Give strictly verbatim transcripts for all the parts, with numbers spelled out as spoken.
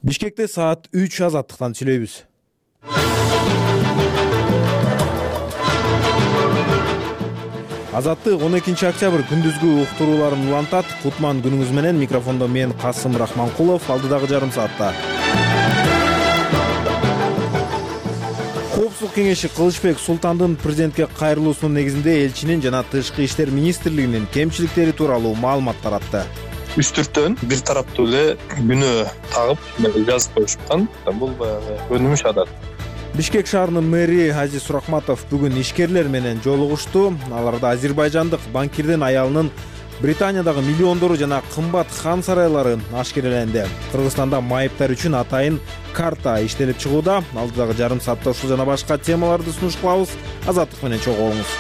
Бишкекте саат үч азаттыктан сүйлөйбүз. Азаттык он экинчи октябрь күндүзгү уктурууларын улантат. Кутман күнүңүз менен, микрофондо мен Касым Рахманкулов. Алдыдагы жарым саатта Коопсуздук кеңеши Кылычбек Султандын президентке кайрылуусунун негизинде элчинин жана Тышкы иштер министрлигинин кемчиликтери тууралуу маалымат таратты. Үстүртөн бир тараптуу эле күнөө тагып жазып коюшкан. Бул баягы өнүмүш адат. Бишкек шаарынын мэри Азиз Суракматов бүгүн ишкерлер менен жолугушту. Аларда азербайжандык банкирдин аялынын Британиядагы миллиондору жана кымбат хан сарайлары ашкереленди. Кыргызстанда майыптар үчүн атайын карта иштелип чыгууда. Алдыдагы жарым саатта ушул жана башка темаларды сунуш кылабыз. Азаттык менен чогуу болуңуз.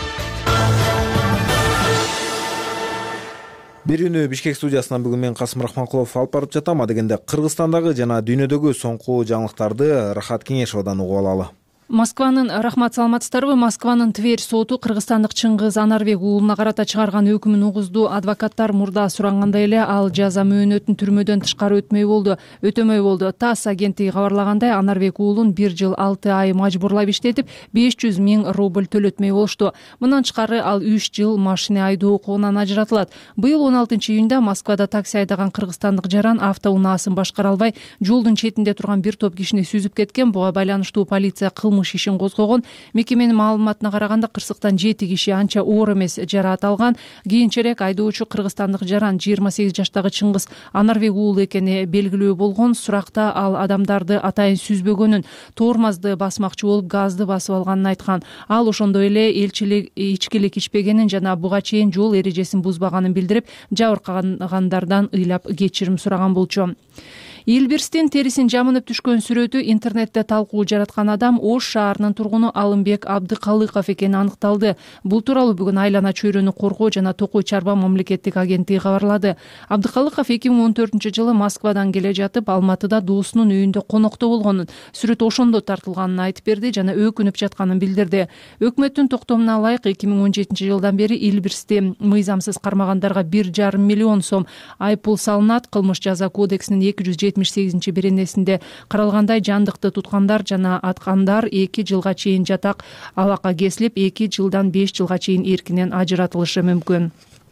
Бирүүнү Бишкек студиясынан бүгүн мен Касым Рахманкулов алып барып жатам. Адегенде Кыргызстандагы жана дүйнөдөгү соңку жаңылыктарды Рахат Кеңешовдон угуп алалы. Москванын рахмат, саламатсыздарбы? Москванын Тверь соту кыргызстандык Чыңгыз Анарбек уулуна карата чыгарган өкүмүн угузду. Адвокаттар мурда сурангандай эле ал жаза мөөнөтүн түрмөдөн тышкары өтмөй болду. Өтөмөй болду. ТАСС агенттиги кабарлагандай, Анарбек уулун бир жыл алты ай мажбурлап иштетип, беш жүз миң рубль төлөтмөй болушту. Мындан тышкары ал үч жыл машина айдоо укугунан ажыратылат. Быйыл он алтынчы июнда Москвада такси айдаган кыргызстандык жаран автоунаасын башкара албай, жолдун четинде турган бир топ кишини сүзүп кеткен. Буга байланыштуу полиция кылмыш ишин козгогон. Мекеменин маалыматына караганда, кырсыктан жети киши анча оор эмес жараат алган. Кийинчерээк айдоочу кыргызстандык жаран жыйырма сегиз жаштагы Чыңгыз Анарбек уулу экени белгилүү болгон. Суракта ал адамдарды атайын сүзбөгөнүн, тормозду басмакчы болуп, газды басып алганын айткан. Ал ошондой эле элчилик ичкилик ичпегенин жана буга чейин жол эрежесин бузбаганын билдирип, жабыркагандардан ыйлап кечирим сураган болчу. Илбирстин терисин жамынып түшкөн сүрөтү интернетте талкуу жараткан адам Ош шаарынын тургуну Алымбек Абдыкалыков экени аныкталды. Бул тууралуу бүгүн Айлана чөйрөнү коргоо жана Токой Чарба мамлекеттик агенттиги кабарлады. Абдыкалыков эки миң он төртүнчү жылы Москвадан келе жатып, Алматыда доосунун үйүндө конокто болгонун, сүрөт ошондо тартылганын айтып берди жана өкүнүп жатканын билдирди. Өкмөттүн токтомуна ылайык эки миң он жетинчи жылдан бери Илбирсти мыйзамсыз кармагандарга бир жарым миллион сом айыппул салынат. Кылмыш жаза кодексинин эки жүз жетимиш сегизинчи беренесинде каралгандай, жандыкты туткандар жана аткандар эки жылга чейин жатак абакка кесилип, эки жылдан беш жылга чейин эркинен ажыратылышы мүмкүн.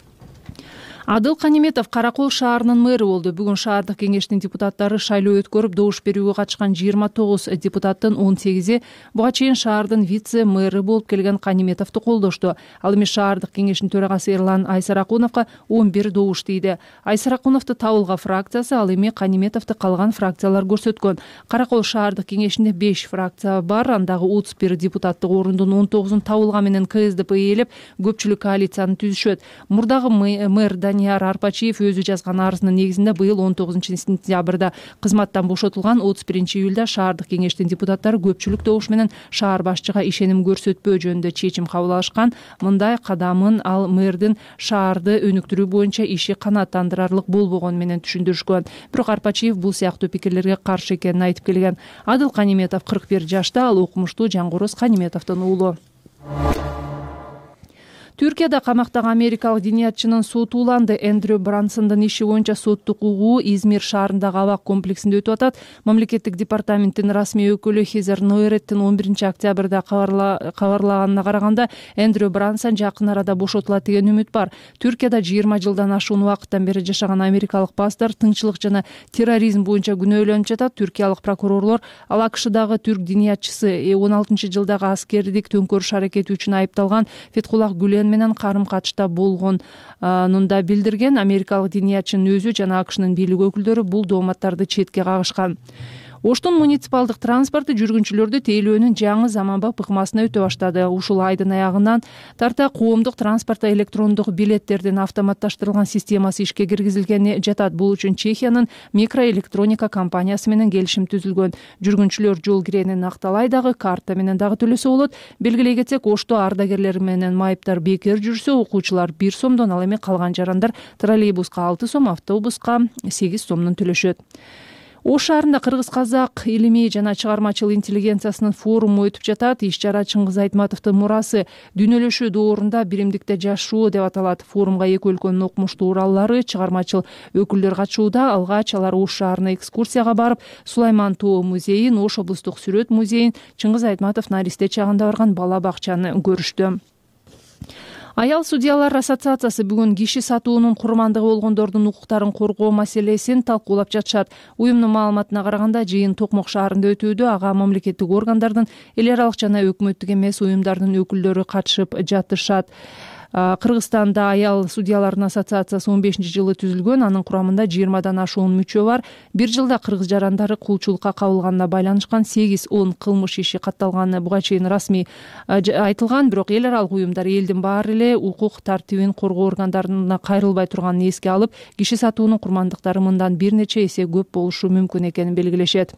Адыл Каниметов Каракол шаарынын мэрі болду. Бүгүн шаардык кеңештин депутаттары шайлоо өткөрүп, добуш берүүгө катышкан жыйырма тогуз депутаттын он сегизи буга чейин шаардын вице-мэрі болуп келген Каниметовду колдошту. Ал эми шаардык кеңештин төрагасы Эрлан Айсаракуновго он бир добуш тийди. Айсаракуновду Табылга фракциясы, ал эми Каниметовду калган фракциялар көрсөткөн. Каракол шаардык кеңешинде беш фракция бар. Андагы отуз бир депутаттык орундун он тогузун Табылга менен КСДП ээлеп, көпчүлүк коалицияны түзүшөт. Мурдагы мэр Данияр Арпачиев өзү жазган арызынын негизинде быйыл он тогузунчу сентябрда кызматтан бошотулган. отуз биринчи июлда шаардык кеңештин депутаттары көпчүлүк добуш менен шаар башчыга ишеним көрсөтпөө жөнүндө чечим кабыл алышкан. Мындай кадамын ал мэрдин шаарды өнүктүрүү боюнча иши канааттандырарлык болбогону менен түшүндүрүшкөн. Бирок Арпачиев бул сыяктуу пикирлерге каршы экенин айтып келген. Адыл Каниметов кырк бир жашта, ал окумуштуу Жангороз Каниметовдун уулу. Түркияда камактагы америкалык диниятчынын соту уланды. Эндрю Брансондун иши боюнча соттук угуу Измир шаарындагы абак комплексинде өтүп атат. Мамлекеттик департаменттин расмий өкүлү Хезер Нойреттин он биринчи октябрда кабарлаганына караганда, Эндрю Брансон жакын арада бошотулат деген үмүт бар. Түркияда жыйырма жылдан ашуун убакыттан бери жашаган америкалык пастор тынччылык жана терроризм боюнча күнөөлөнүп жатат. Түркиялык прокурорлор ал АКШдагы түрк диниятчысы он алтынчы жылдагы аскердик төңкөрүш аракети үчүн айыпталган Фетхуллах Гүлен менен карым катышта болгонун да билдирген. Америкалык диниятчынын өзү жана АКШнын бийлик өкүлдөрү бул дооматтарды четке кагышкан. Оштун муниципалдык транспорту жүргүнчүлөрдү тейлөөнүн жаңы заманбап ыкмасына өтө баштады. Ушул айдын аягынан тарта коомдук транспортто электрондук билеттердин автоматташтырылган системасы ишке киргизилгени жатат. Бул үчүн Чехиянын микроэлектроника компаниясы менен келишим түзүлгөн. Жүргүнчүлөр жол киренин акталай дагы карта менен дагы төлөсө болот. Белгилей кетсек, Ошто ардагерлери менен майыптар бекер жүрсө, окуучулар бир сомдон, ал эми калган жарандар троллейбуска алты сом, автобуска сегиз сомдон төлөшөт. Ош шаарында кыргыз-казак илимий жана чыгармачыл интеллигенциясынын форуму өтүп жатат. Иш-чара Чыңгыз Айтматовдун мурасы дүйнөлөшүү доорунда биримдикте жашоо деп аталат. Форумга эки өлкөнүн окумуштуу ураллары, чыгармачыл өкүлдөр катышууда. Алгач алар Ош шаарына экскурсияга барып, Сулайман тоо музейин, Ош облустук сүрөт музейин, Чыңгыз Айтматов наристе чагында барган бала бакчаны көрүштү. Аял судьялар ассоциациясы бүгүн киши сатуунун курмандыгы болгондордун укуктарын коргоо маселесин талкуулап жатышат. Уюмдун маалыматына караганда жыйын Токмок шаарында өтүүдө. Ага мамлекеттик органдардын, эл аралык жана өкмөттүк эмес уюмдардын өкүлдөрү катышып жатышат. Кыргызстанда аял судьялардын ассоциациясы он бешинчи жылы түзүлгөн. Анын курамында жыйырмадан ашуун мүчө бар. Бир жылда кыргыз жарандары кулчулукка кабылганына байланышкан сегиз он кылмыш иши катталганы буга чейин расмий айтылган. Бирок эл аралык уюмдар элдин баары эле укук тартибин коргоо органдарына кайрылбай турганын эске алып, киши сатуунун курмандыктары мындан бир нече эсе көп болушу мүмкүн экенин белгилешет.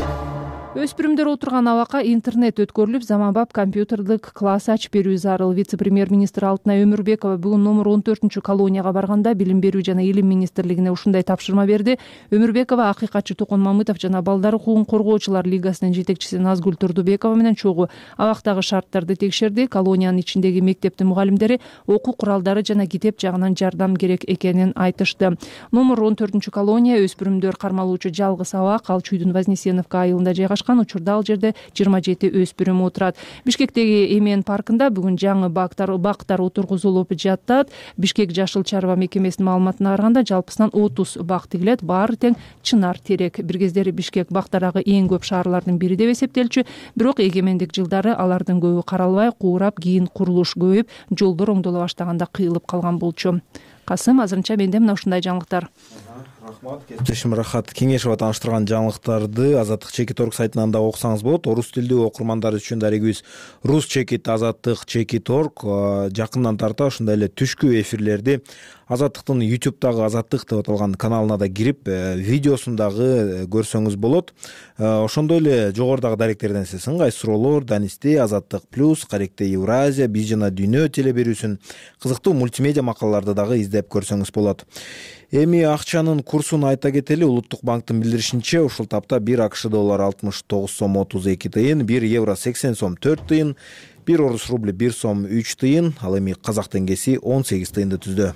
Өспүрүмдөр отурган абакка интернет өткөрүлүп, заманбап компьютердик класс ачып берүү зарыл. Вице-премьер-министр Алтынай Өмүрбекова бүгүн номер он төртүнчү колонияга барганда билим берүү жана илим министрлигине ушундай тапшырма берди. Өмүрбекова акыйкатчы Токон Мамытов жана Балдар укугун коргоочулар лигасынын жетекчиси Назгүл Турдубекова менен чогуу абактагы шарттарды текшерди. Колониянын ичиндеги мектептин мугалимдери окуу куралдары жана китеп жагынан жардам керек экенин айтышты. Номер он төртүнчү колония өспүрүмдөр кармалуучу жалгыз абак, ал Чүйдүн Вознесеновка айылында жайгашкан. Учурда ал жерде жыйырма жети өспүрүм отурат. Бишкектеги Эмен паркында бүгүн жаңы бактар бактар отургузулуп жатат. Бишкек жашыл чарба мекемесинин маалыматына караганда жалпысынан отуз бак тигилет. Баары тең чынар терек. Бир кездери Бишкек бактарагы эң көп шаарлардын бири деп эсептелчү. Бирок эгемендик жылдары алардын көбү каралбай, куурап, кийин курулуш көбөйүп, жолдор оңдоло баштаганда кыйылып калган болчу. Касым, азырынча менде мына ушундай жаңылыктар. Рахмат, кесиптешим Рахат. Кеңешова тааныштырган жаңылыктарды Азаттык Чекит орг сайтынан да окусаңыз болот. Орус тилдүү окурмандар үчүн дарегибиз Рус Чекит, Азаттык Чекит орг жакындан тарта ушундай эле түшкү эфирлерди Азаттыктын ютубтагы Азаттык деп аталган каналына да кирип, видеосун дагы көрсөңүз болот. Ошондой эле жогорудагы даректерден сиз ыңгайсыз суроолор, Данисте, Азаттык плюс, Каректе Евразия, Биз жана Дүйнө теле берүүсүн кызыктуу мультимедиа макалаларды дагы издеп көрсөңүз болот. Эми акчанын курсун айта кетели. Улуттук банктын билдиришинче, ушул тапта бир АКШ доллары алтымыш тогуз сом отуз эки тыйын, бир евро сексен сом төрт тыйын, бир орус рубли бир сом үч тыйын, ал эми казак теңгеси он сегиз тыйынды түздү.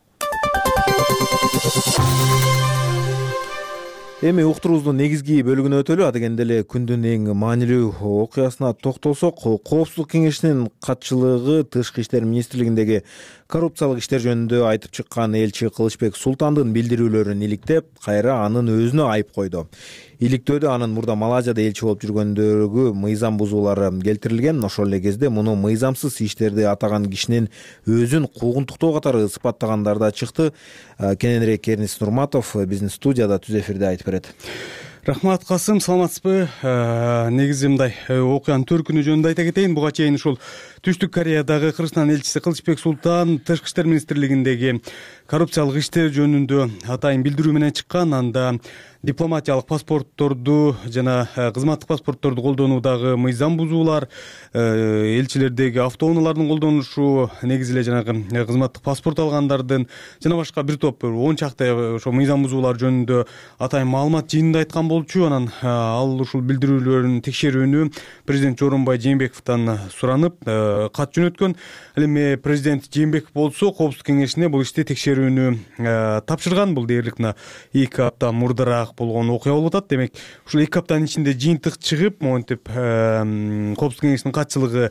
Эми уктуруубуздун негизги бөлүгүнө өтөлү. Адегенде эле күндүн эң маанилүү окуясына токтолсок, Коопсуздук кеңешинин катчылыгы Тышкы иштер министрлигиндеги коррупциялык иштер жөнүндө айтып чыккан элчи Кылычбек Султандын билдирүүлөрүн иликтеп, кайра анын өзүнө айып койду. Иликтөөдө анын мурда Малайзияда элчи болуп жүргөндөгү мыйзам бузуулары келтирилген. Ошол эле кезде муну мыйзамсыз иштерди атаган кишинин өзүн куугунтуктоо катары сыпаттагандар да чыкты. Кененирээк Эрнис Нурматов биздин студияда түз эфирде айтып берет. Рахмат, Касым, саламатсызбы? Негизи мындай окуянын төркүнү жөнүндө айта кетейин. Буга чейин ушул Түштүк Кореядагы Кыргызстан элчиси Кылычбек Султан Тышкы иштер министрлигиндеги коррупциялык иштер жөнүндө атайын билдирүү менен чыккан. Анда дипломатиялык паспортторду жана кызматтык паспортторду колдонуудагы мыйзам бузуулар, элчилердеги автоунаалардын колдонушу, негизи эле жанагы кызматтык паспорт алгандардын жана башка бир топ он чакты ошо мыйзам бузуулар жөнүндө атайын маалымат жыйынында айткан болчу. Анан ал ушул билдирүүлөрдүн текшерүүнү президент Жорунбай Жээнбековдон суранып кат жөнөткөн. Ал эми президент Жээнбеков болсо Коопсуздук кеңешине бул ишти текшерүүнү тапшырган. Бул дээрлик мына эки апта мурдараак болгон окуя болуп атат. Демек, ушул эки аптанын ичинде жыйынтык чыгып, монтип Коопсуздук кеңешинин катчылыгы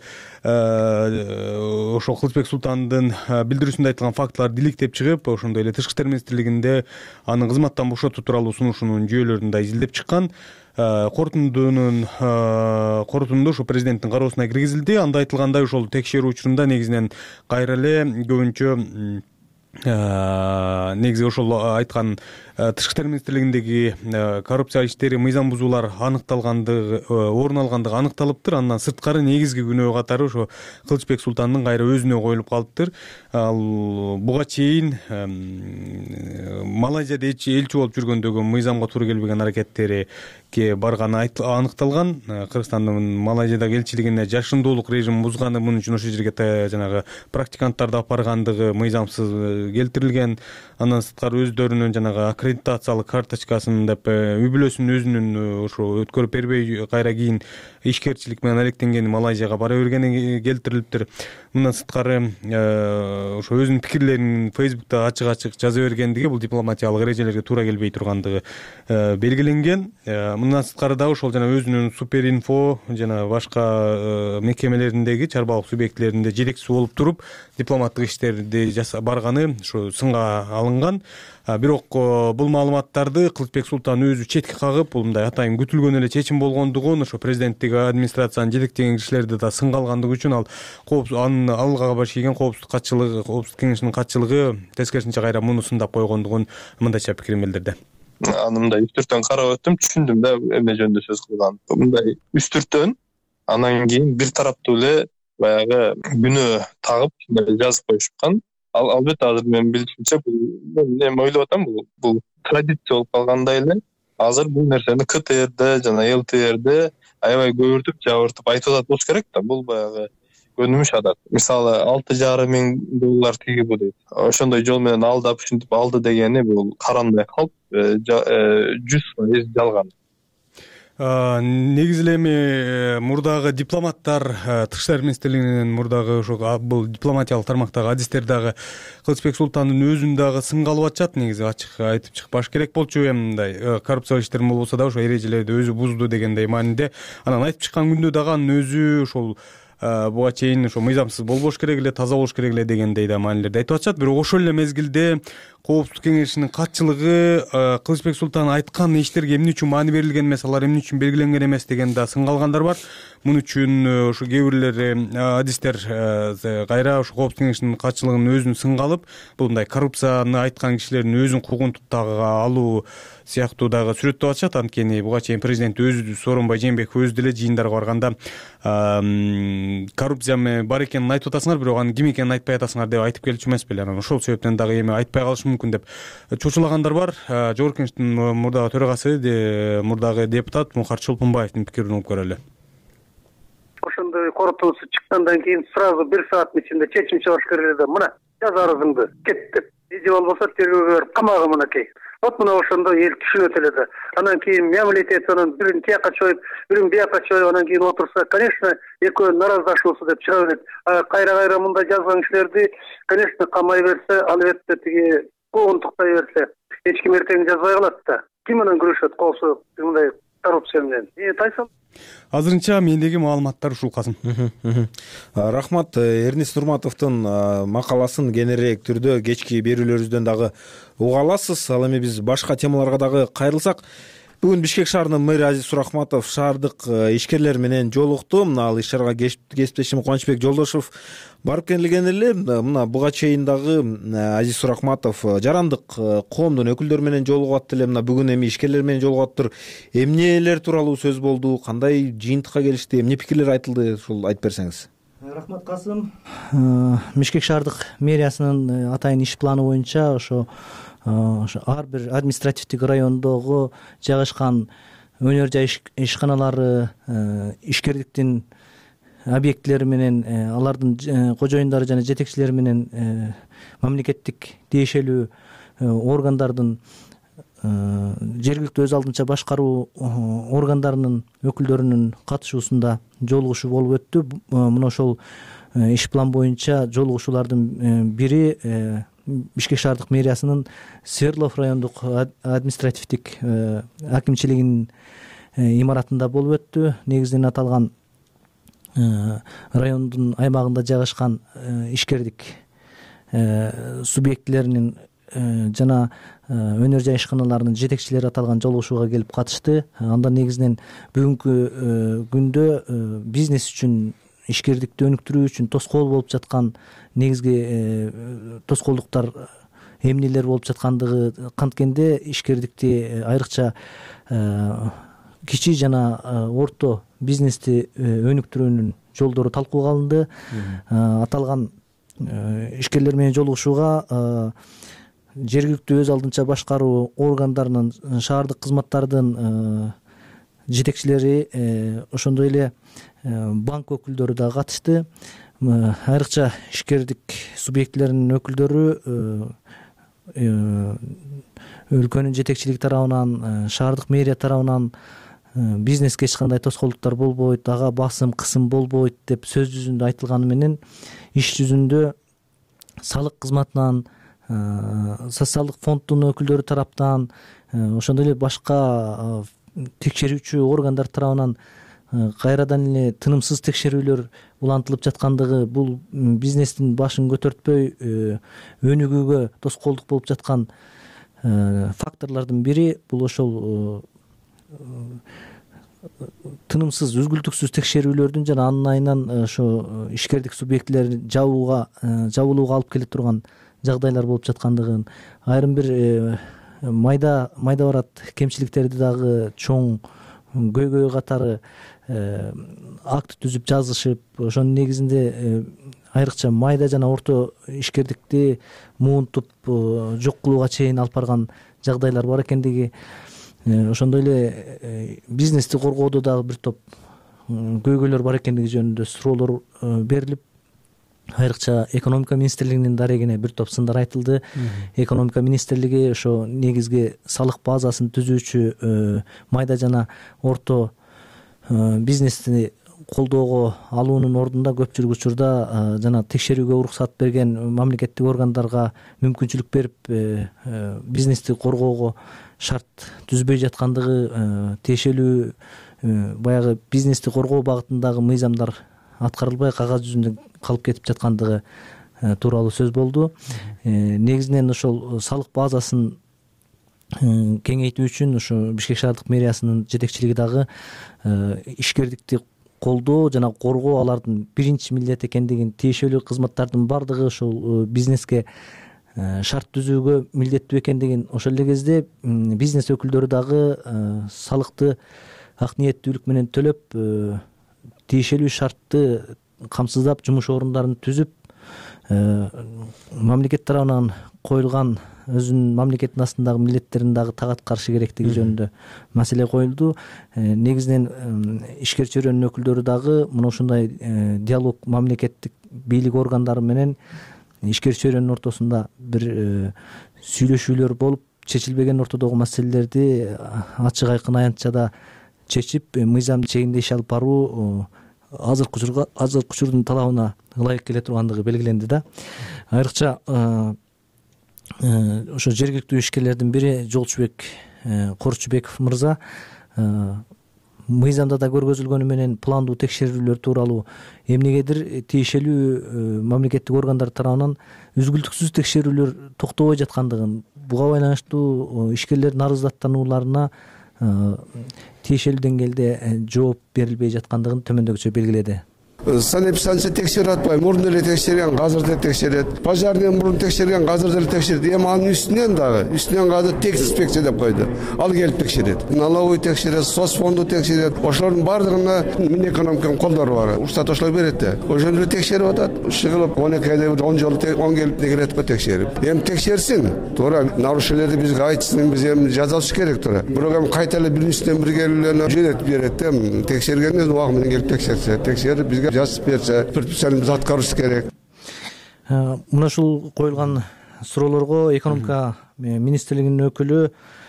ошол Кылычбек Султандын билдирүүсүндө айтылган фактыларды иликтеп чыгып, ошондой эле Тышкы иштер министрлигинде анын кызматтан бошотуу тууралуу сунушунун жүйөлөрүн да изилдеп чыккан. Корутундунун корутунду ушу президенттин кароосуна киргизилди. Анда айтылгандай, ошол текшерүү учурунда негизинен кайра эле көбүнчө негизи ошол айткан Тышкы иштер министрлигиндеги коррупция иштери, мыйзам бузуулар аныкталгандыгы, орун алгандыгы аныкталыптыр. Андан сырткары негизги күнөө катары ошо Кылычбек Султандын кайра өзүнө коюлуп калыптыр. Ал буга чейин Малайзияда элчи болуп жүргөндөгү мыйзамга туура келбеген аракеттерге барганы аныкталган. Кыргызстандын Малайзиядагы элчилигине жашындуулук режимин бузганы, муну үчүн ошол жерге жанагы практиканттарды алып баргандыгы, мыйзамсыз келтирилген. Андан сырткары өздөрүнүн жанагы аккредитациялык карточкасын деп үй бүлөсүн өзүнүн ошо өткөрүп бербей кайра кийин ишкерчилик менен алектенген Малайзияга бара бергени келтирилиптир. Мындан сырткары ошо өзүнүн пикирлерин Facebook'та ачык-ачык жаза бергендиги бул дипломатиялык эрежелерге туура келбей тургандыгы белгиленген. Мындан сырткары дагы ошол жана өзүнүн Суперинфо жана башка мекемелериндеги чарбалык субъектилеринде жетекчиси болуп туруп дипломаттык иштерди барганы ошо сынга алынган. Бирок бул маалыматтарды Кылычбек Султан өзү четке кагып, бул мындай атайын күтүлгөн эле чечим болгондугун, ошо президенттик администрацияны жетектеген кишилерди да сынга алгандыгы үчүн ал анын алга баш ийген коопсуздук катчылыгы, коопсуздук кеңешинин катчылыгы тескерисинче кайра муну сындап койгондугун мындайча пикирин билдирди. Аны мындай үстүртөн карап өттүм, түшүндүм да эме жөнүндө сөз кылган. Мындай үстүртөн анан кийин бир тараптуу эле баягы күнөө тагып жазып коюшкан. Ал албетте азыр мен билишимче бул эме ойлоп атам, бул бул традиция болуп калгандай эле. Азыр бул нерсени КТРде жана ЛТРде аябай көбүртүп, жабыртып айтып атат болуш керек да. Бул баягы көнүмүш адат. Мисалы алты жарым миң доллар тиги бу дейт. Ошондой жол менен алдап ушинтип алды дегени бул карандай калп жүз пайыз жалган. Негизи эле эми мурдагы дипломаттар, Тышкы иштер министрлигинин мурдагы ошо бул дипломатиялык тармактагы адистер дагы Кылычбек Султандын өзүн дагы сынга алып атышат. Негизи ачык айтып чыкпаш керек болчу, эми мындай коррупциялык иштер болбосо да ошо эрежелерди өзү бузду дегендей мааниде. Анан айтып чыккан күндө дагы анын өзү ошол буга чейин ошо мыйзамсыз болбош керек эле, таза болуш керек эле дегендей да маанилерди айтып атышат. Бирок ошол эле мезгилде коопсуздук кеңешинин катчылыгы Кылычбек Султан айткан иштерге эмне үчүн маани берилген эмес, алар эмне үчүн белгиленген эмес деген да сынга алгандар бар. Муну үчүн ошо кээ бирлер адистер кайра ошо коопсуздук кеңешинин катчылыгын өзүн сынга алып, бул мындай коррупцияны айткан кишилердин өзүн куугунтуктага алуу сыяктуу дагы сүрөттөп атышат. Анткени буга чейин президент өзү Сооронбай Жээнбеков өзү деле жыйындарга барганда коррупция бар экенин айтып атасыңар, бирок анын ким экенин айтпай атасыңар деп айтып келчү эмес беле. Анан ошол себептен дагы эми айтпай калышы мүмкүн деп чочулагандар бар. Жогорку Кеңештин мурдагы төрагасы, мурдагы депутат Мухар Чолпонбаевдин пикирин угуп көрөлү. Ошондой корутуусу чыккандан кийин сразу бир сааттын ичинде чечим чыгарыш керек эле. Мына жаз арызыңды кет деп. Же болбосо тергөөгө берип камага мынакей. Вот мына ошондо эл түшүнөт эле да. Анан кийин мамилет анан бирин тияка чоюп, бирин бияка чоюп, анан кийин отурса, конечно, экөө нараздашуусу деп чыга берет. Кайра-кайра мындай жазган кишилерди, конечно, камай берсе, албетте тиги куугунтуктай берсе, эч ким эртең жазбай калат да. Ким менен күрөшөт коопсуздук мындай коррупция менен? Э, тайсон. Азырынча мендеги маалыматтар ушул Касым. Рахмат. Эрнис Нурматовдун макаласын кененирээк түрдө кечки берүүлөрүбүздөн дагы уга аласыз. Ал эми биз башка темаларга дагы кайрылсак, бүгүн Бишкек шаарынын мэри Азиз Сурахматов шаардык ишкерлер менен жолукту. Ал иш-чарага кесиптешим Кубанычбек Жолдошев барып келген эле. Мына буга чейин дагы Азиз Сурахматов жарандык коомдун өкүлдөрү менен жолугуп аттыр эле. Мына бүгүн эми ишкерлер менен жолугуп аттыр. Эмнелер тууралуу сөз болду? Кандай жыйынтыкка келишти? Эмне пикирлер айтылды? Ушул айтып берсеңиз. Рахмат, Касым. Бишкек шаардык мэриясынын атайын иш планы боюнча ошо ошо ар бир административдик райондогу жайгашкан өнөр жай ишканалары, ишкердиктин объектилери менен алардын кожоюндары жана жетекчилери менен мамлекеттик тиешелүү органдардын, жергиликтүү өз алдынча башкаруу органдарынын өкүлдөрүнүн катышуусунда жолугушуу болуп өттү. Мына ошол иш план боюнча жолугушуулардын бири Бишкек шаардык мэриясынын Свердлов райондук административдик акимчилигинин имаратында болуп өттү. Негизинен аталган райондун аймагында жайгашкан ишкердик субъектилеринин жана өнөр жай ишканаларынын жетекчилери аталган жолугушууга келип катышты. Анда негизинен бүгүнкү күндө бизнес үчүн, ишкердикти өнүктүрүү үчүн тоскоол болуп жаткан негизги тоскоолдуктар эмнелер болуп жаткандыгы, канткенде ишкердикти айрыкча кичи жана орто бизнести өнүктүрүүнүн жолдору талкууга алынды. Аталган ишкерлер менен жолугушууга жергиликтүү өз алдынча башкаруу органдарынын, шаардык кызматтардын жетекчилери, ошондой эле банк өкүлдөрү да катышты. айрыкча ишкердик субъектилеринин өкүлдөрү өлкөнүн жетекчилиги тарабынан, шаардык мэрия тарабынан бизнеске эч кандай тоскоолдуктар болбойт, ага басым кысым болбойт деп сөз жүзүндө айтылганы менен иш жүзүндө салык кызматынан, социалдык фонддун өкүлдөрү тараптан, ошондой эле башка текшерүүчү органдар тарабынан кайрадан эле тынымсыз текшерүүлөр улантылып жаткандыгы, бул бизнестин башын көтөртпөй өнүгүүгө тоскоолдук болуп жаткан факторлордун бири бул ошол тынымсыз үзгүлтүксүз текшерүүлөрдүн жана анын айынан ошо ишкердик субъектилерин жабууга жабылууга алып келе турган жагдайлар болуп жаткандыгын, айрым бир майда майда барат кемчиликтерди дагы чоң көйгөй катары акт түзүп жазышып, ошонун негизинде айрыкча майда жана орто ишкердикти муунтуп жок кылууга чейин алып барган жагдайлар бар экендиги, ошондой эле бизнести коргоодо дагы бир топ көйгөйлөр бар экендиги жөнүндө суроолор берилип, айрыкча экономика министрлигинин дарегине бир топ сындар айтылды. Экономика министрлиги ошо негизги салык базасын түзүүчү майда жана орто бизнести колдоого алуунун ордунда көпчүлүк учурда жана текшерүүгө уруксат берген мамлекеттик органдарга мүмкүнчүлүк берип бизнести коргоого шарт түзбөй жаткандыгы, тиешелүү баягы бизнести коргоо багытындагы мыйзамдар аткарылбай кагаз жүзүндө калып кетип жаткандыгы тууралуу сөз болду. Негизинен ошол салык базасын кеңейтүү үчүн ошо Бишкек шаардык мэриясынын жетекчилиги дагы ишкердикти колдоо жана коргоо алардын биринчи милдети экендигин, тиешелүү кызматтардын баардыгы ошол бизнеске шарт түзүүгө милдеттүү экендигин, ошол эле кезде бизнес өкүлдөрү дагы салыкты ак ниеттүүлүк менен төлөп, тиешелүү шартты камсыздап жумуш орундарын түзүп, мамлекет тарабынан коюлган өзүнүн мамлекеттин астындагы милдеттерин дагы так аткарышы керектиги жөнүндө маселе коюлду. Негизинен ишкер чөйрөнүн өкүлдөрү дагы мына ушундай диалог мамлекеттик бийлик органдары менен ишкер чөйрөнүн ортосунда бир сүйлөшүүлөр болуп, чечилбеген ортодогу маселелерди ачык айкын аянтчада чечип, мыйзам чегинде иш алып баруу азыркы учурга азыркы учурдун талабына ылайык келе тургандыгы белгиленди да. Айрыкча ошо жергиликтүү ишкерлердин бири Жолчубек Корчубеков мырза мыйзамда да көргөзүлгөнү менен пландуу текшерүүлөр тууралуу эмнегедир тиешелүү мамлекеттик органдар тарабынан үзгүлтүксүз текшерүүлөр токтобой жаткандыгын, буга байланыштуу ишкерлердин арыздаттанууларына тиешелүү деңгээлде жооп берилбей жаткандыгын төмөндөгүчө белгиледи. Санэписанчы текшерип атпайбы, мурун эле текшерген, азыр да текшерет. Пожарный мурун текшерген, азыр деле текшерет. Эми анын үстүнөн дагы, үстүнөн азыр текс инспекция деп койду. Ал келип текшерет. Налоговый текшерет, соцфонду текшерет. Ошолордун баардыгына Минэкономиканын колдору бар. Уруксат ошолор берет да. Ошону эле текшерип атат. Чыгылып он эки айда бир он жолу он келип келет го текшерип. Эми текшерсин. Туура нарушениелерди бизге айтсын, биз эми жазалыш керек туура. Бирок эми кайта эле биринчиден бир келип жөнөтүп берет да. Текшергенден убагы менен келип текшерсе, текшерип бизге жазып берсе, предписание биз аткарыш керек. Мына ушул коюлган суроолорго экономика министрлигинин өкүлү,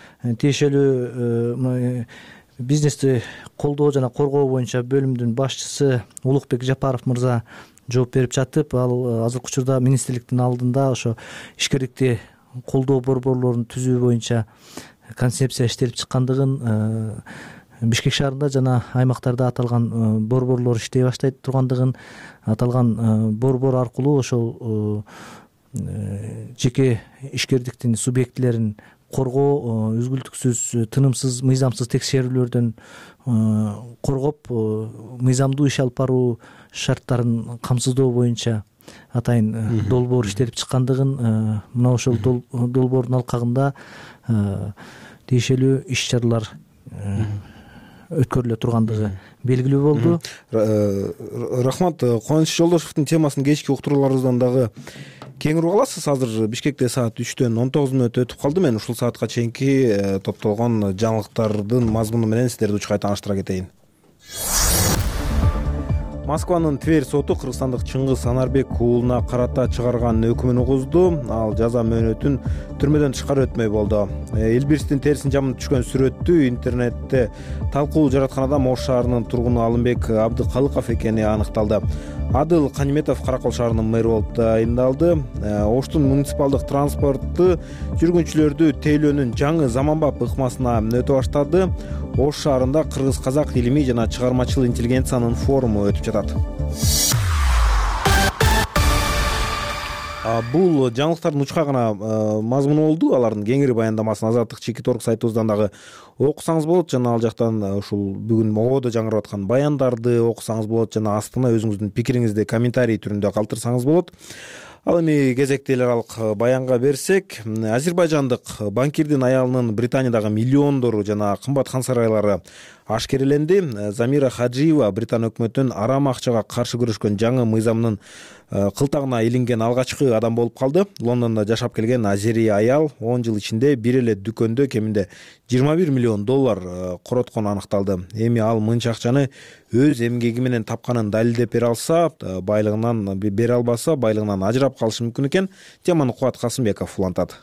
тиешелүү бизнести колдоо жана коргоо боюнча бөлүмдүн башчысы Улукбек Жапаров мырза жооп берип жатып, ал азыркы учурда министрликтин алдында ошо ишкердикти колдоо борборлорун түзүү боюнча концепция иштелип чыккандыгын, Бишкек шаарында жана аймактарда аталган борборлор иштей баштай тургандыгын, аталган борбор аркылуу ошол жеке ишкердиктин субъектилерин коргоо, үзгүлтүксүз, тынымсыз, мыйзамсыз текшерүүлөрдөн коргоп, мыйзамдуу иш алып баруу шарттарын камсыздоо боюнча атайын долбоор иштелип чыккандыгын, мына ошол долбоордун алкагында тиешелүү иш чаралар өткөрүлө тургандыгы белгилүү болду. Рахмат. Кубаныч Жолдошевдун темасын кечки уктурууларыбыздан дагы кеңири угаласыз. Азыр Бишкекте саат үчтөн он тогуз мүнөт өтүп калды. Мен ушул саатка чейинки топтолгон жаңылыктардын мазмуну менен сиздерди учкай тааныштыра кетейин. Москванын Тверь соту кыргызстандык Чыңгыз Анарбек уулуна карата чыгарган өкүмүн угузду. Ал жаза мөөнөтүн түрмөдөн тышкары өтмөй болду. Элбирстин терисин жамып түшкөн сүрөттү интернетте талкуу жараткан адам Ош шаарынын тургуну Алымбек Абдыкалыков экени аныкталды. Адыл Каниметов Каракол шаарынын мэри болуп тайындалды. Оштун муниципалдык транспорту жүргүнчүлөрдү тейлөөнүн жаңы заманбап ыкмасына өтө баштады. Ош шаарында кыргыз-казак илимий жана чыгармачыл интеллигенциянын форуму өтүп жатат. Бул жаңылыктардын учка гана мазмуну болду. Алардын кеңири баяндамасын Азаттык чекит орг сайтыбыздан дагы окусаңыз болот. Жана ал жактан ушул бүгүн могодо жаңырып аткан баяндарды окусаңыз болот. Жана астына өзүңүздүн пикириңизди комментарий түрүндө калтырсаңыз болот. Ал эми кезекти эл аралык баянга берсек, азербайжандык банкирдин аялынын Британиядагы миллиондору жана кымбат хан сарайлары ашкереленди. Замира Хаджиева Британ өкмөтүнүн арам акчага каршы күрөшкөн жаңы мыйзамдын кылтагына илинген алгачкы адам болуп калды. Лондондо жашап келген азери аял он жыл ичинде бир эле дүкөндө кеминде жыйырма бир миллион доллар короткону аныкталды. Эми ал мынча акчаны өз эмгеги менен тапканын далилдеп бере алса, байлыгынан бере албаса, байлыгынан ажырап калышы мүмкүн экен. Теманы Кубат Касымбеков улантат.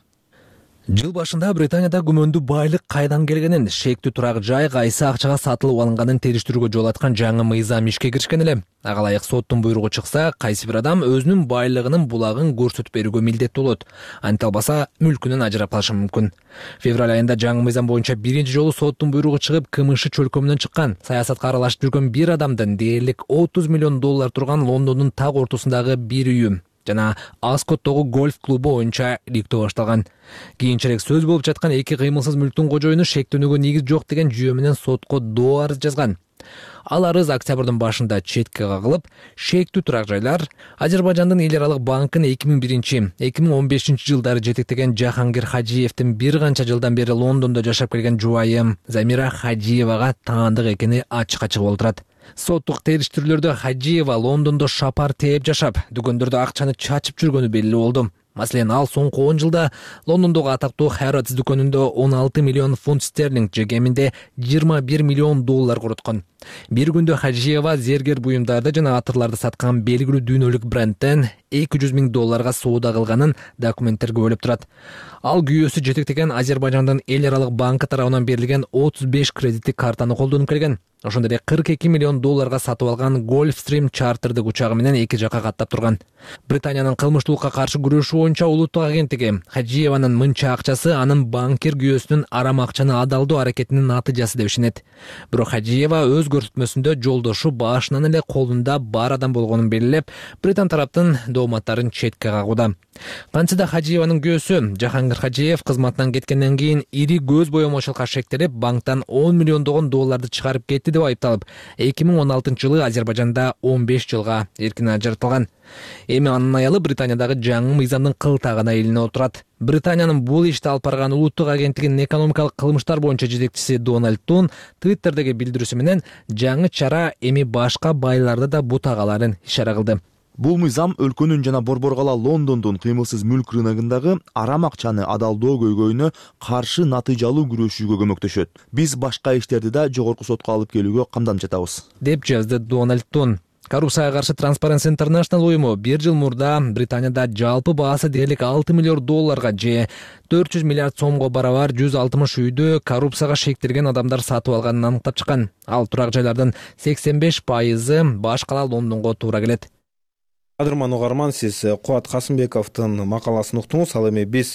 Жыл башында Британияда күмөндүү байлык кайдан келгенин, шектүү турак жай кайсы акчага сатылып алынганын териштирүүгө жол аткан жаңы мыйзам ишке киришкен эле. Ага ылайык соттун буйругу чыкса, кайсы бир адам өзүнүн байлыгынын булагын көрсөтүп берүүгө милдеттүү болот. Анте албаса, мүлкүнөн ажырап калышы мүмкүн. Февраль айында жаңы мыйзам боюнча биринчи жолу соттун буйругу чыгып, КМШ чөлкөмүнөн чыккан саясатка аралашып жүргөн бир адамдын дээрлик отуз миллион доллар турган Лондондун так ортосундагы бир үйү жана Аскоттогу гольф клубу боюнча иликтөө башталган. Кийинчерээк сөз болуп жаткан эки кыймылсыз мүлктүн кожоюну шектөөнүгө негиз жок деген жүйө менен сотко доо арыз жазган. Ал арыз октябрдын башында четке кагылып, шектүү турак жайлар Азербайжандын эл аралык банкын эки миң биринчи — эки миң он бешинчи жылдары жетектеген Жахангир Хаджиевдин бир канча жылдан бери Лондондо жашап келген жубайы Замира Хаджиевага таандык экени ачык-ачык болуп турат. Соттук териштирүүлөрдө Хаджиева Лондондо шапар тээп жашап, дүкөндөрдө акчаны чачып жүргөнү белгилүү болду. Маселен, ал соңку он жылда Лондондогу атактуу Harrods дүкөнүндө он алты миллион фунт стерлинг же кеминде жыйырма бир миллион доллар короткон. Бир күндө Хаджиева зергер буюмдарды жана атырларды саткан белгилүү дүйнөлүк брендтен эки жүз миң долларга соода кылганын документтер күбөлөп турат. Ал күйөөсү жетектеген Азербайжандын эл аралык банкы тарабынан берилген отуз беш кредиттик картаны колдонуп келген. Ошондой эле кырк эки миллион долларга сатып алган Gulfstream чартырдык учагы менен эки жакка каттап турган. Британиянын кылмыштуулукка каршы күрөшүү боюнча улуттук агенттиги Хаджиеванын мынча акчасы анын банкир күйөөсүнүн арам акчаны адалдоо аракетинин натыйжасы деп ишенет. Бирок Хаджиева өз көрсөтмөсүндө жолдошу башынан эле колунда бар адам болгонун белгилеп, Британ тараптын дооматтарын четке кагууда. Кантсе да Хаджиеванын күйөөсү Жахангир Хаджиев кызматынан кеткенден кийин ири көз боемочулукка шектелип, банктан он миллиондогон долларды чыгарып кетти деп айыпталып, эки миң он алтынчы жылы Азербайжанда он беш жылга эркин ажыратылган. Эми анын аялы Британиядагы жаңы мыйзамдын кылтагына илинип отурат. Британиянын бул ишти алып барган улуттук агенттигинин экономикалык кылмыштар боюнча жетекчиси Дональд Тун Твиттердеги билдирүүсү менен жаңы чара эми башка байларды да бутагаларын ишара кылды. Бул мыйзам өлкөнүн жана Борбор кала Лондондун кыймылсыз мүлк рыногундагы арам акчаны адалдоо көйгөйүнө каршы натыйжалуу күрөшүүгө көмөктөшөт. Биз башка иштерди да жогорку сотко алып келүүгө камданып жатабыз, деп жазды Дональд Тун. Коррупцияга каршы Transparency International уюму бир жыл мурда Британияда жалпы баасы дээрлик алты миллиард долларга же төрт жүз миллиард сомго барабар жүз алтымыш үйдү коррупцияга шектелген адамдар сатып алганын аныктап чыккан. Ал турак жайлардын сексен беш пайызы баш кала Лондонго туура келет. Кадырман угарман, сиз Кубат Касымбековдун макаласын уктуңуз. Ал эми биз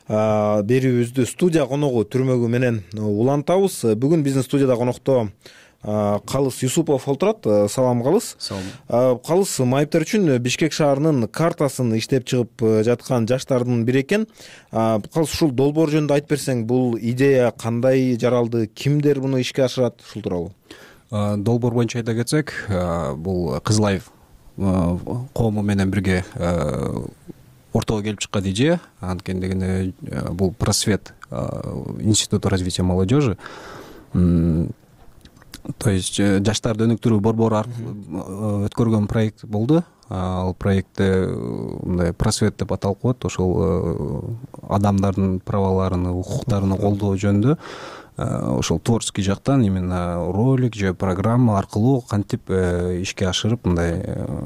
берүүбүздү студия коногу түрмөгү менен улантабыз. Бүгүн биздин студияда конокто Калыс Юсупов отурат. Салам Калыс. Салам. Калыс майыптар үчүн Бишкек шаарынын картасын иштеп чыгып жаткан жаштардын бири экен. Калыс, ушул долбоор жөнүндө айтып берсең, бул идея кандай жаралды, кимдер муну ишке ашырат, ушул тууралуу? Долбоор боюнча айта кетсек, бул Кызылайов коому менен бирге ортого келип чыккан идея. Анткени бул Просвет, Институт развития молодежи. то есть жаштарды өнүктүрүү борбору аркылуу өткөргөн проект болду. Ал проектте мындай просвет деп аталып коет, ошол адамдардын праваларын, укуктарын колдоо жөнүндө ошол творческий жактан именно ролик же программа аркылуу кантип ишке ашырып мындай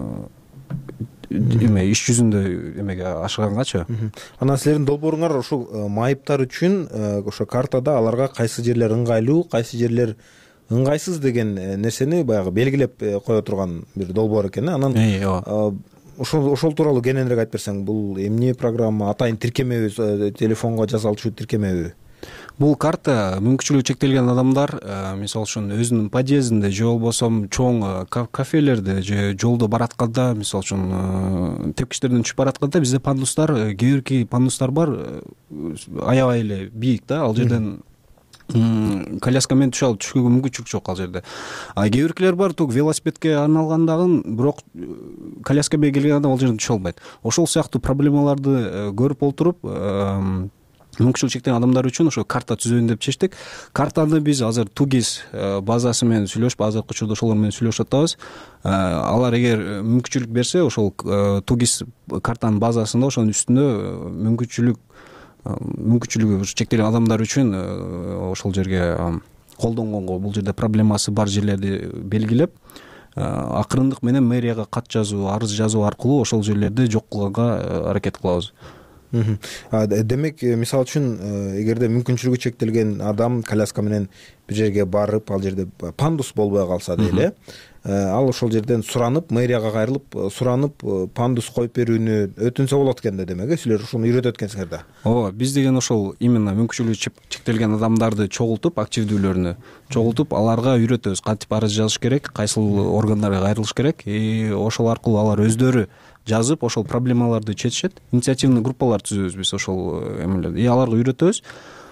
эме иш жүзүндө эмеге ашыргангачы. Анан силердин долбооруңар ушул майыптар үчүн ошо картада аларга кайсы жерлер ыңгайлуу, кайсы жерлер ыңгайсыз деген нерсени баягы белгилеп кое турган бир долбоор экен. Анан ошол ошол тууралуу кененирээк айтып берсең, бул эмне программа, атайын тиркемеби, телефонго жазалчу тиркемеби? Бул карта мүмкүнчүлүгү чектелген адамдар, мисалы үчүн өзүнүн подъездинде же болбосо чоң кафелерде же жолдо баратканда, мисалы үчүн тепкичтерден түшүп баратканда бизде пандустар, кээ бирки пандустар бар, аябай эле бийик да, ал жерден коляскамен түшө алып түшүүгө мүмкүнчүлүк жок ал жерде. А кээ биркилер бар, тук велосипедке арналгандагын, бирок коляска менен келген адам ал жерден түшө албайт. Ошол сыяктуу проблемаларды көрүп олтуруп, мүмкүнчүлүгү чектелген адамдар үчүн ошо карта түзөйүн деп чечтик. Картаны биз азыр Тугис базасы менен сүйлөшүп, азыркы учурда ошолор менен сүйлөшүп атабыз. Алар эгер мүмкүнчүлүк берсе, ошол Тугис картанын базасында ошонун үстүндө мүмкүнчүлүк мүмкүнчүлүгү чектелген адамдар үчүн ошол жерге колдонгонго, бул жерде проблемасы бар жерлерди белгилеп, акырындык менен мэрияга кат жазуу, арыз жазуу аркылуу ошол жерлерди жок кылганга аракет кылабыз. Демек, мисалы үчүн, эгерде мүмкүнчүлүгү чектелген адам коляска менен бир жерге барып, ал жерде пандус болбой калса дейли, ал ошол жерден суранып, мэрияга кайрылып, суранып, пандус коюп берүүнү өтүнсө болот экен да, демек, силер ушуну үйрөтөт экенсиңер да. Ооба, биз деген ошол именно мүмкүнчүлүгү чектелген адамдарды чогултуп, активдүүлөрүнү чогултуп, аларга үйрөтөбүз кантип арыз жазыш керек, кайсыл органдарга кайрылыш керек, и ошол аркылуу алар өздөрү жазып, ошол проблемаларды чечишет. Инициативный группалар түзөбүз биз ошол эмелерди. И аларга үйрөтөбүз.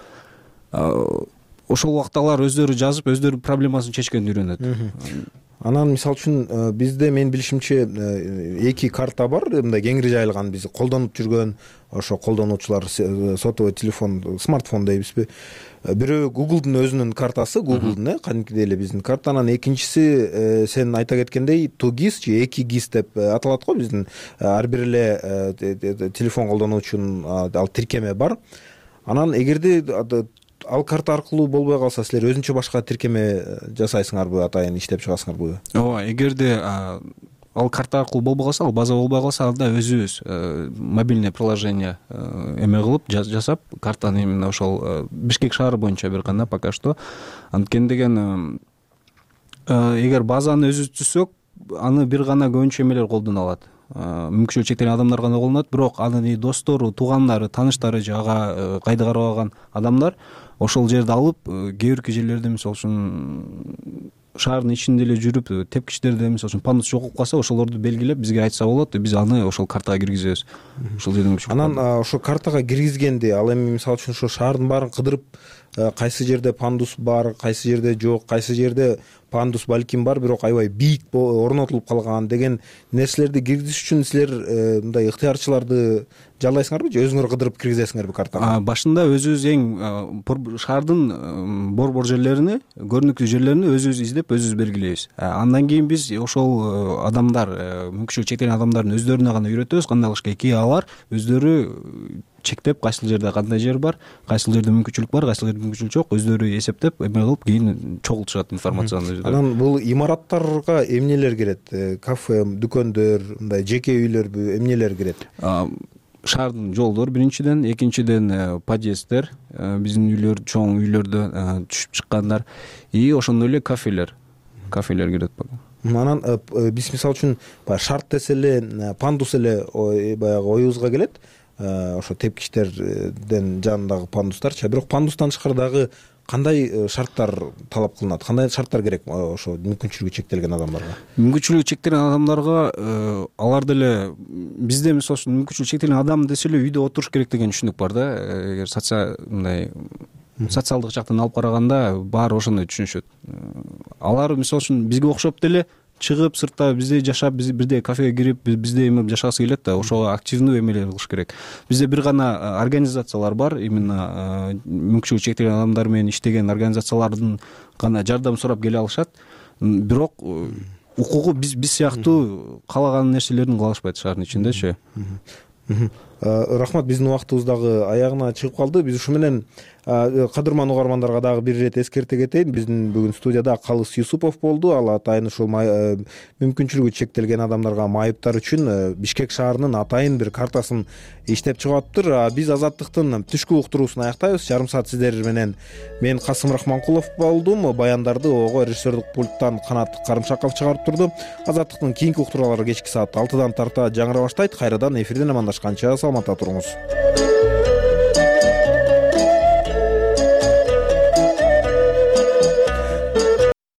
Ошол убакта алар өздөрү жазып, өздөрү проблемасын чечкенди үйрөнөт. Анан мисалы үчүн бизде, менин билишимче, эки карта бар, мындай кеңири жайылган, биз колдонуп жүргөн, ошо колдонуучулар сотовый телефон, смартфон дейбизби? Бирөө Google'дун өзүнүн картасы, Google'дун, э, кадимкидей эле биздин карта. Анан экинчиси, сен айта кеткендей, Тугис же эки гис деп аталат го, биздин ар бир эле телефон колдонуучунун ал тиркеме бар. Анан эгерде ал карта аркылуу болбой калса, силер өзүнчө башка тиркеме жасайсыңарбы, атайын иштеп чыгасыңарбы? Ооба, эгерде ал карта аркылуу болбой калса, ал база болбой калса, анда өзүбүз мобильный приложение эме кылып жасап, картаны именно ошол Бишкек шаары боюнча бир гана пока что. Анткени деген, эгер базаны өзүбүз түзсөк, аны бир гана көбүнчө эмелер колдоно алат. Мүмкүнчүлүгү чектелген адамдар гана колдонот, бирок анын достору, туугандары, тааныштары же ага кайда карабаган адамдар ошол жерди алып, кээ бирки жерлерде, мисалы үчүн шаардын ичинде эле жүрүп, тепкичтерде, мисалы үчүн пандус жогоп калса, ошолорду белгилеп бизге айтса болот, биз аны ошол картага киргизебиз. Ошол жерден. Анан ошо картага киргизгенди, ал эми мисалы үчүн ошо шаардын баарын кыдырып, кайсы жерде пандус бар, кайсы жерде жок, кайсы жерде пандус балким бар, бирок аябай бийик орнотулуп калган деген нерселерди киргизиш үчүн силер мындай ыктыярчыларды жалдайсыңарбы же өзүңөр кыдырып киргизесиңерби картага? Башында өзүбүз эң шаардын борбор жерлерини, көрүнүктүү жерлерини өзүбүз издеп, өзүбүз белгилейбиз. Андан кийин биз ошол адамдар, мүмкүнчүлүгү чектелген адамдардын өздөрүнө гана үйрөтөбүз кандай кылыш керек. Алар өздөрү чектеп, кайсыл жерде кандай жер бар, кайсыл жерде мүмкүнчүлүк бар, кайсыл жерде мүмкүнчүлүк жок, өздөрү эсептеп, эме кылып, кийин чогултушат информацияны. Анан бул имараттарга эмнелер кирет? Кафе, дүкөндөр, мындай жеке үйлөрбү, эмнелер кирет? Шаардын жолдор биринчиден, экинчиден подъезддер, биздин үйлөр, чоң үйлөрдө түшүп чыккандар, и ошондой эле кафелер, кафелер кирет. Анан биз мисалы үчүн шарт десе эле, пандус эле баягы оюбузга келет. Ошо тепкичтерден жанындагы пандустарчы, бирок пандустан тышкары дагы кандай шарттар талап кылынат, кандай шарттар керек ошо мүмкүнчүлүгү чектелген адамдарга? Мүмкүнчүлүгү чектелген адамдарга алар деле, бизде мисалы үчүн мүмкүнчүлүгү чектелген адам десе эле үйдө отуруш керек деген түшүнүк бар да. Эгер мындай социалдык жактан алып караганда баары ошондой түшүнүшөт. Алар мисалы үчүн бизге окшоп деле чыгып сыртта бизде жашап бирдей кафеге кирип бизде эме жашагысы келет да, ошого активдүү эмелер кылыш керек. Бизде бир гана организациялар бар, именно мүмкүнчүлүгү чектелген адамдар менен иштеген организациялардын гана жардам сурап келе алышат. Бирок укугу биз биз сыяктуу каалаган нерселерин кыла алышпайт шаардын ичиндечи. Рахмат, биздин убактыбыз дагы аягына чыгып калды. Биз ушу менен кадырман угармандарга дагы бир ирет эскерте кетейин. Биздин бүгүн студияда Калыс Юсупов болду. Ал атайын ушул мүмкүнчүлүгү чектелген адамдарга майыптар үчүн Бишкек шаарынын атайын бир картасын иштеп чыгып атыптыр. Биз Азаттыктын түшкү уктуруусун аяктайбыз. Жарым саат сиздер менен мен Касым Рахманкулов болдум. Баяндарды ого режиссердик пульттан Канат Карымшаков чыгарып турду. Азаттыктын кийинки уктуруулары кечки саат алтыдан тарта жаңыра баштайт. Кайрадан эфирден амандашканча саламатта туруңуз.